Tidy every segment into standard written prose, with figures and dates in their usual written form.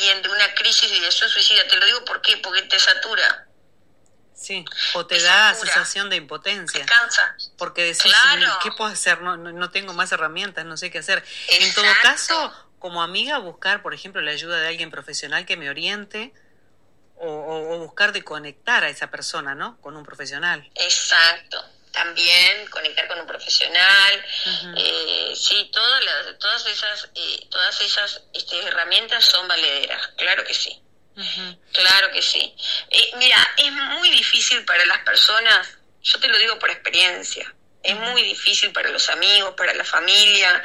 alguien de una crisis de ideación suicida. Te lo digo ¿por qué? Porque te satura. Sí, o te da sensación de impotencia. Te cansa. Porque decís, Claro. ¿qué puedo hacer? No tengo más herramientas, no sé qué hacer. Exacto. En todo caso, como amiga, buscar, por ejemplo, la ayuda de alguien profesional que me oriente o buscar de conectar a esa persona, ¿no? Con un profesional. Exacto. También conectar con un profesional. Uh-huh. Sí, todas esas herramientas son valederas, claro que sí. Uh-huh. Claro que sí. Mira, es muy difícil para las personas, yo te lo digo por experiencia, es muy difícil para los amigos, para la familia,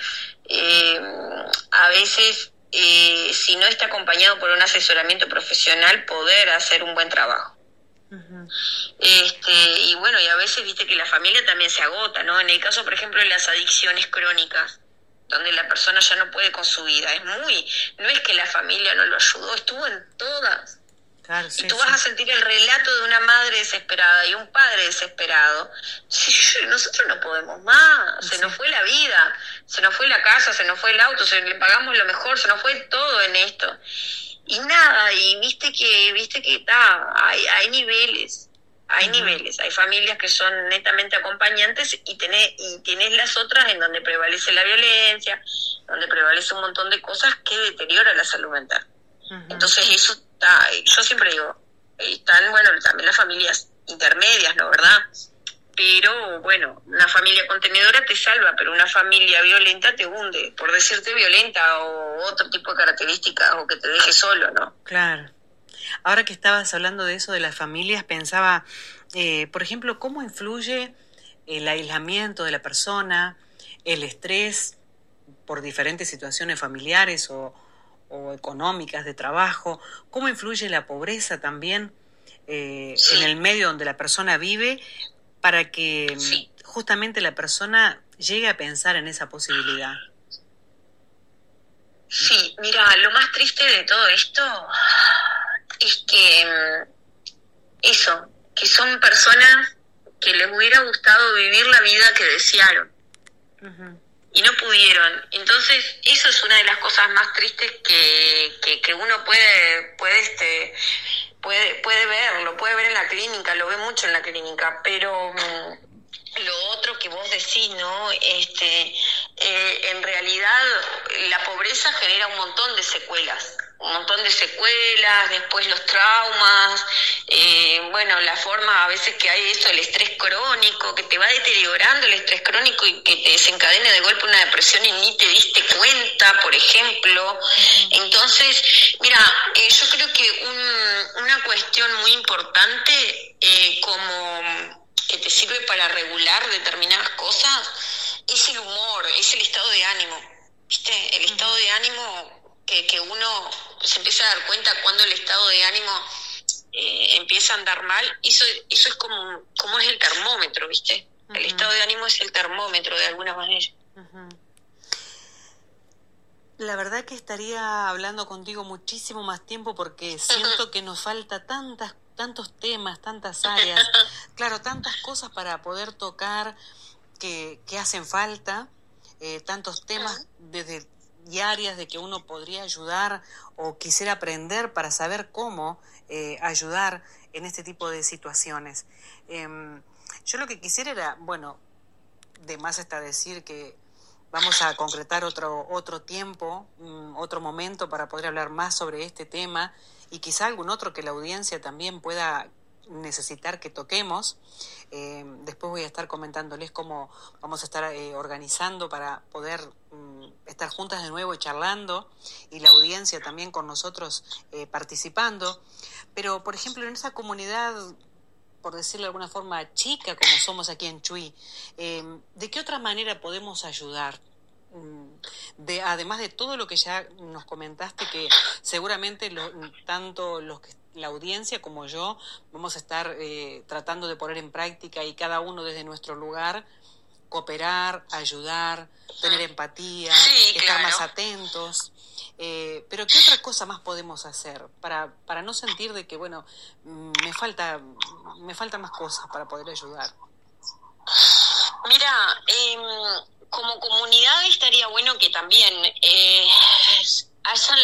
a veces si no está acompañado por un asesoramiento profesional, poder hacer un buen trabajo. Uh-huh. Y bueno, y a veces viste que la familia también se agota, ¿no? En el caso, por ejemplo, de las adicciones crónicas, donde la persona ya no puede con su vida, no es que la familia no lo ayudó, estuvo en todas. Claro, sí, y tú vas a sentir el relato de una madre desesperada y un padre desesperado. Sí, nosotros no podemos más, se nos fue la vida, se nos fue la casa, se nos fue el auto, le pagamos lo mejor, se nos fue todo en esto. Y nada, y viste que está, hay niveles. Hay niveles, hay familias que son netamente acompañantes y tenés las otras en donde prevalece la violencia, donde prevalece un montón de cosas que deterioran la salud mental. Uh-huh. Entonces eso está, yo siempre digo, están, bueno, también las familias intermedias, ¿no? ¿Verdad? Pero, bueno, una familia contenedora te salva, pero una familia violenta te hunde, por decirte violenta o otro tipo de características o que te deje solo, ¿no? Claro. Ahora que estabas hablando de eso de las familias, pensaba, por ejemplo, cómo influye el aislamiento de la persona, el estrés por diferentes situaciones familiares o económicas de trabajo, cómo influye la pobreza también en el medio donde la persona vive para que justamente la persona llegue a pensar en esa posibilidad. Sí, mira, lo más triste de todo esto es que son personas que les hubiera gustado vivir la vida que desearon. Uh-huh. Y no pudieron. Entonces, eso es una de las cosas más tristes que uno puede ver, lo puede ver en la clínica, lo ve mucho en la clínica, pero lo otro que vos decís, ¿no? En realidad la pobreza genera un montón de secuelas, después los traumas, bueno, la forma a veces que hay eso, el estrés crónico, que te va deteriorando el estrés crónico y que te desencadene de golpe una depresión y ni te diste cuenta, por ejemplo. Entonces, mira, yo creo que una cuestión muy importante, como que te sirve para regular determinadas cosas, es el humor, es el estado de ánimo, ¿viste? El estado de ánimo que uno se empieza a dar cuenta cuando el estado de ánimo empieza a andar mal, eso es como es el termómetro, ¿viste? Uh-huh. El estado de ánimo es el termómetro de alguna manera. Uh-huh. La verdad que estaría hablando contigo muchísimo más tiempo porque siento que nos falta tantos temas, tantas áreas, claro, tantas cosas para poder tocar que hacen falta, tantos temas desde diarias de que uno podría ayudar o quisiera aprender para saber cómo ayudar en este tipo de situaciones. Yo lo que quisiera era, bueno, de más está decir que vamos a concretar otro tiempo, otro momento para poder hablar más sobre este tema y quizá algún otro que la audiencia también pueda necesitar que toquemos. Después voy a estar comentándoles cómo vamos a estar organizando para poder estar juntas de nuevo charlando y la audiencia también con nosotros participando. Pero, por ejemplo, en esa comunidad, por decirlo de alguna forma, chica como somos aquí en Chuy, ¿de qué otra manera podemos ayudar? Además de todo lo que ya nos comentaste, que seguramente tanto la audiencia como yo vamos a estar tratando de poner en práctica y cada uno desde nuestro lugar cooperar, ayudar, tener empatía, estar más atentos. Pero ¿qué otra cosa más podemos hacer para no sentir de que, bueno, me faltan más cosas para poder ayudar? Mira, como comunidad estaría bueno que también hayan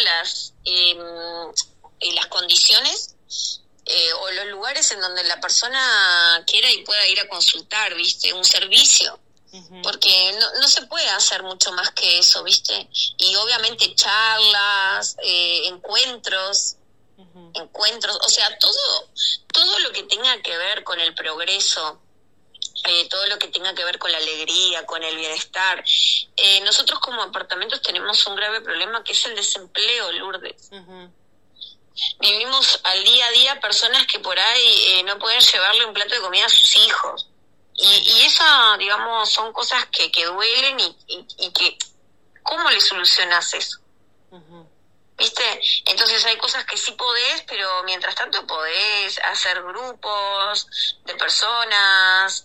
las condiciones o los lugares en donde la persona quiera y pueda ir a consultar, ¿viste? Un servicio. Porque no se puede hacer mucho más que eso, ¿viste? Y obviamente charlas, encuentros, o sea, todo lo que tenga que ver con el progreso, todo lo que tenga que ver con la alegría, con el bienestar. Nosotros como apartamentos tenemos un grave problema que es el desempleo, Lourdes. Vivimos al día a día personas que por ahí no pueden llevarle un plato de comida a sus hijos. Y esa, digamos, son cosas que duelen y que, ¿cómo le solucionas eso? ¿Viste? Entonces hay cosas que sí podés, pero mientras tanto podés hacer grupos de personas,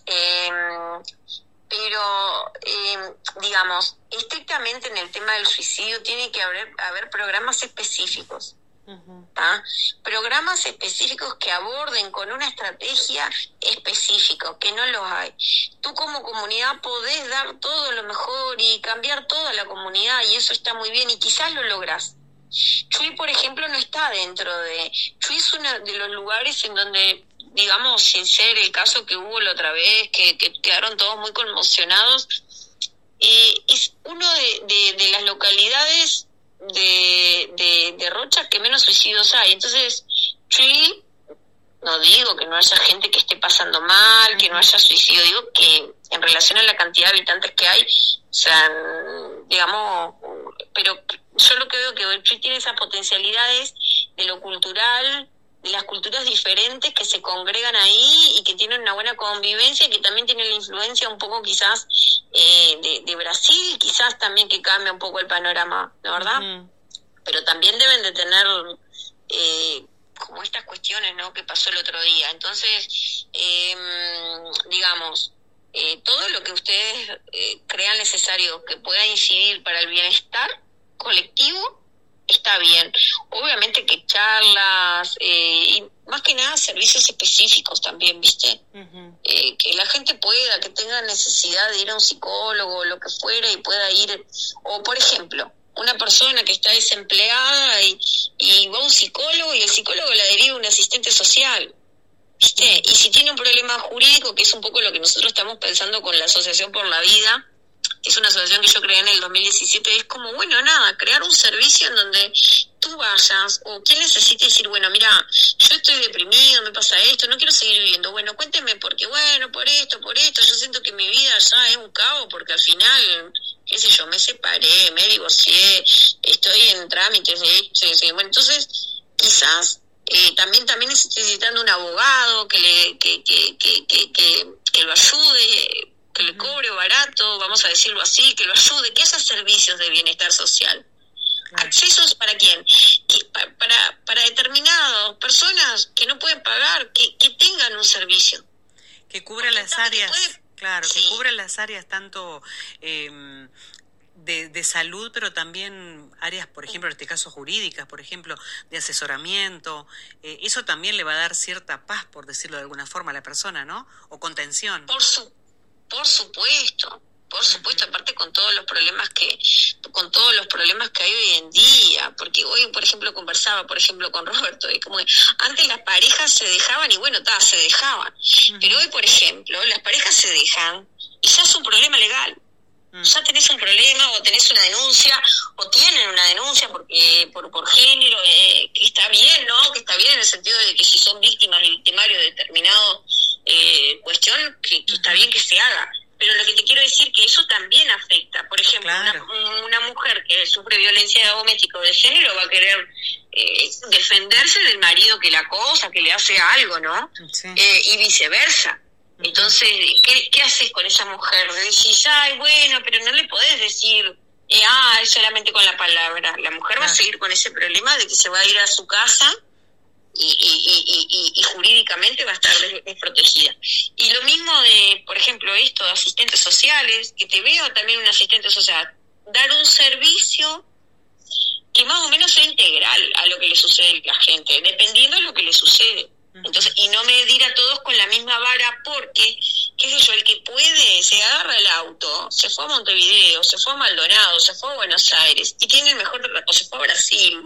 pero, digamos, estrictamente en el tema del suicidio tiene que haber programas específicos. Programas específicos que aborden con una estrategia específica, que no los hay. Tú como comunidad podés dar todo lo mejor y cambiar toda la comunidad, y eso está muy bien y quizás lo lográs. Chuy, por ejemplo, no está dentro de... Chuy es uno de los lugares en donde, digamos, sin ser el caso que hubo la otra vez, que quedaron todos muy conmocionados, es uno de las localidades de Rocha que menos suicidios hay. Entonces, Chuy, no digo que no haya gente que esté pasando mal, que no haya suicidio, digo que en relación a la cantidad de habitantes que hay, o sea, digamos, pero yo lo que veo que Chuy tiene esas potencialidades de lo cultural, de las culturas diferentes que se congregan ahí y que tienen una buena convivencia, y que también tienen la influencia un poco quizás de Brasil, quizás también que cambia un poco el panorama, ¿no, verdad? Pero también deben de tener como estas cuestiones, ¿no?, que pasó el otro día. Entonces, digamos, todo lo que ustedes crean necesario que pueda incidir para el bienestar colectivo está bien. Obviamente que charlas y más que nada servicios específicos también, ¿viste? Que la gente pueda, que tenga necesidad de ir a un psicólogo o lo que fuera y pueda ir, o por ejemplo, una persona que está desempleada y va a un psicólogo y el psicólogo la deriva a un asistente social, ¿viste? Y si tiene un problema jurídico, que es un poco lo que nosotros estamos pensando con la Asociación por la Vida, es una asociación que yo creé en el 2017, es como, bueno, nada, crear un servicio en donde tú vayas, o quien necesite decir, bueno, mira, yo estoy deprimido, me pasa esto, no quiero seguir viviendo, bueno, cuénteme porque, bueno, por esto, yo siento que mi vida ya es un caos, porque al final, qué sé yo, me separé, me divorcié, estoy en trámites de esto, bueno, entonces, quizás también necesitando un abogado que lo ayude, que le cobre barato, vamos a decirlo así, que lo ayude, que haya servicios de bienestar social. ¿Accesos para quién? Para determinadas personas que no pueden pagar, que tengan un servicio. Que cubra las áreas, claro, sí. Que cubra las áreas tanto de salud, pero también áreas, por ejemplo, en este caso jurídicas, por ejemplo, de asesoramiento. Eso también le va a dar cierta paz, por decirlo de alguna forma, a la persona, ¿no? O contención. Por supuesto, aparte con todos los problemas que hay hoy en día, porque hoy, por ejemplo, conversaba, con Roberto, y como que antes las parejas se dejaban y bueno, se dejaban, pero hoy, por ejemplo, las parejas se dejan y ya es un problema legal. Ya tenés un problema, o tenés una denuncia, o tienen una denuncia porque por género, que está bien, ¿no? Que está bien en el sentido de que si son víctimas y victimarios de determinado cuestión, que está bien que se haga. Pero lo que te quiero decir que eso también afecta. Por ejemplo, claro, una mujer que sufre violencia doméstica o de género va a querer defenderse del marido que la acosa, que le hace algo, ¿no? Sí. Y viceversa. Entonces, ¿qué haces con esa mujer? Decís, ay, bueno, pero no le podés decir, es solamente con la palabra. La mujer va a seguir con ese problema de que se va a ir a su casa y jurídicamente va a estar desprotegida. Y lo mismo de, por ejemplo, esto de asistentes sociales, que te veo también un asistente social, dar un servicio que más o menos sea integral a lo que le sucede a la gente, dependiendo de lo que le sucede. Entonces, y no medir a todos con la misma vara, porque qué sé yo, el que puede, se agarra el auto, se fue a Montevideo, se fue a Maldonado, se fue a Buenos Aires, y tiene el mejor tratamiento, o se fue a Brasil,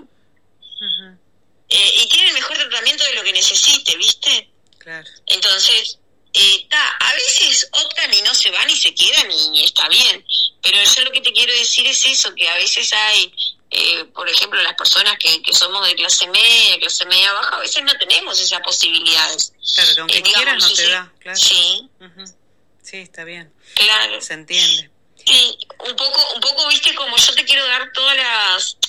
y tiene el mejor tratamiento de lo que necesite, ¿viste? Claro. Entonces, a veces optan y no se van y se quedan y está bien, pero yo lo que te quiero decir es eso, que a veces hay, por ejemplo, las personas que somos de clase media baja, a veces no tenemos esas posibilidades. Claro, que aunque quieras no te da, claro. Sí. Sí, está bien. Claro. Se entiende. Sí, un poco, viste, como yo te quiero dar todas las,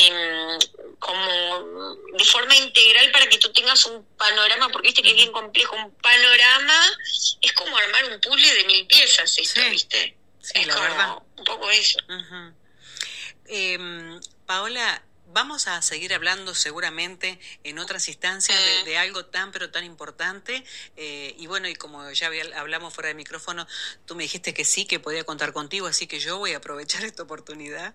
como de forma integral para que tú tengas un panorama, porque viste que es bien complejo, un panorama es como armar un puzzle de 1000 piezas, esto, sí. ¿viste? Sí, es la como verdad. Un poco eso. Paola, vamos a seguir hablando seguramente en otras instancias de algo tan pero tan importante, y bueno, y como ya hablamos fuera de micrófono, tú me dijiste que sí, que podía contar contigo, así que yo voy a aprovechar esta oportunidad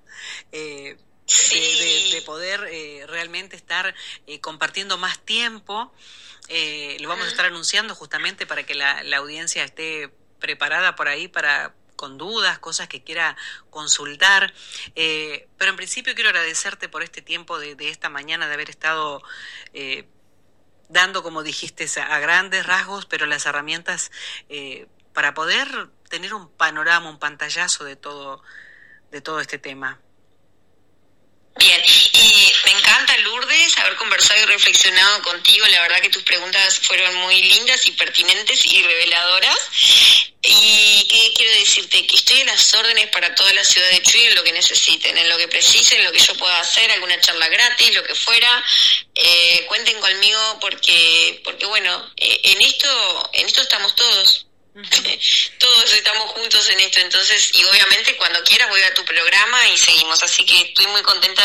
de poder realmente estar compartiendo más tiempo. Lo vamos a estar anunciando justamente para que la audiencia esté preparada por ahí con dudas, cosas que quiera consultar, pero en principio quiero agradecerte por este tiempo de esta mañana, de haber estado dando, como dijiste, a grandes rasgos, pero las herramientas para poder tener un panorama, un pantallazo de todo este tema. Bien, y me encanta, Lourdes, haber conversado y reflexionado contigo. La verdad que tus preguntas fueron muy lindas y pertinentes y reveladoras. Y ¿qué quiero decirte? Que estoy a las órdenes para toda la ciudad de Chuy en lo que necesiten, en lo que precisen, en lo que yo pueda hacer, alguna charla gratis, lo que fuera. Cuenten conmigo porque bueno, en esto estamos todos. Todos estamos juntos en esto, entonces, y obviamente cuando quieras voy a tu programa y seguimos, así que estoy muy contenta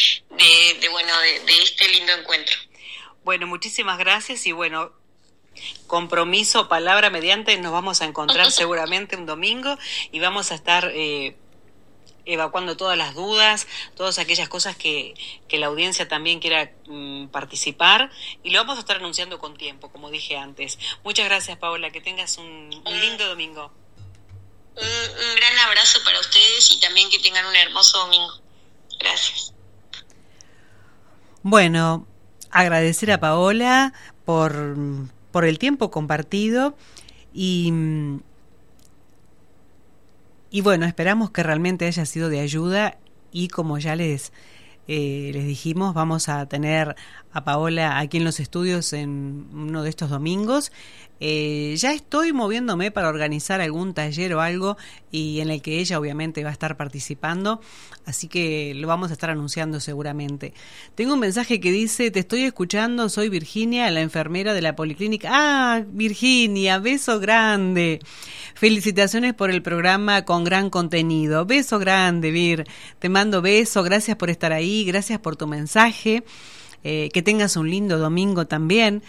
de este lindo encuentro. Bueno, muchísimas gracias y bueno, compromiso, palabra mediante, nos vamos a encontrar seguramente un domingo y vamos a estar evacuando todas las dudas, todas aquellas cosas que la audiencia también quiera participar, y lo vamos a estar anunciando con tiempo, como dije antes. Muchas gracias, Paola, que tengas un lindo domingo. Un gran abrazo para ustedes y también que tengan un hermoso domingo. Gracias. Bueno, agradecer a Paola por el tiempo compartido y bueno, esperamos que realmente haya sido de ayuda y como ya les dijimos, vamos a tener a Paola aquí en los estudios en uno de estos domingos. Ya estoy moviéndome para organizar algún taller o algo y en el que ella obviamente va a estar participando, así que lo vamos a estar anunciando seguramente. Tengo un mensaje que dice: te estoy escuchando, soy Virginia, la enfermera de la Policlínica. Ah, Virginia, beso grande. Felicitaciones por el programa con gran contenido. Beso grande, Vir. Te mando beso, gracias por estar ahí, gracias por tu mensaje. Que tengas un lindo domingo también.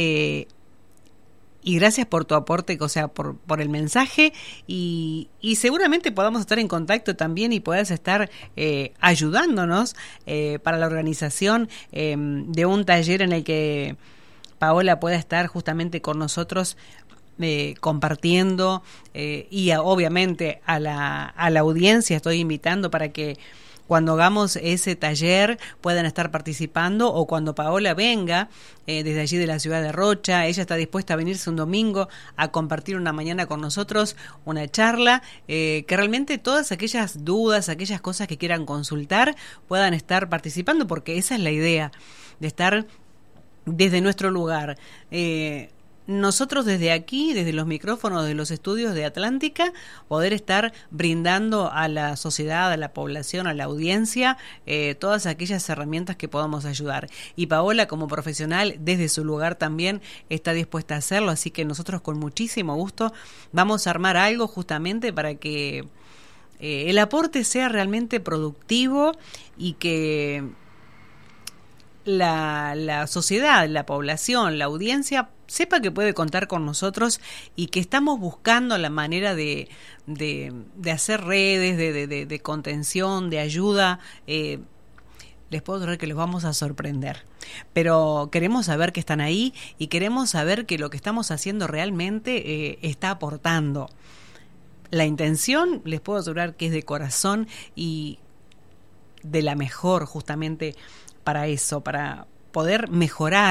Y gracias por tu aporte, o sea, por el mensaje y seguramente podamos estar en contacto también y puedas estar ayudándonos para la organización de un taller en el que Paola pueda estar justamente con nosotros compartiendo y obviamente a la audiencia estoy invitando para que cuando hagamos ese taller puedan estar participando, o cuando Paola venga desde allí de la ciudad de Rocha, ella está dispuesta a venirse un domingo a compartir una mañana con nosotros, una charla, que realmente todas aquellas dudas, aquellas cosas que quieran consultar puedan estar participando, porque esa es la idea, de estar desde nuestro lugar. Nosotros desde aquí, desde los micrófonos de los estudios de Atlántica, poder estar brindando a la sociedad, a la población, a la audiencia, todas aquellas herramientas que podamos ayudar. Y Paola, como profesional, desde su lugar también está dispuesta a hacerlo, así que nosotros con muchísimo gusto vamos a armar algo justamente para que el aporte sea realmente productivo y que la sociedad, la población, la audiencia sepa que puede contar con nosotros y que estamos buscando la manera de hacer redes, de contención, de ayuda. les puedo asegurar que los vamos a sorprender. Pero queremos saber que están ahí y queremos saber que lo que estamos haciendo realmente está aportando. La intención, les puedo asegurar que es de corazón y de la mejor, justamente para eso, para poder mejorar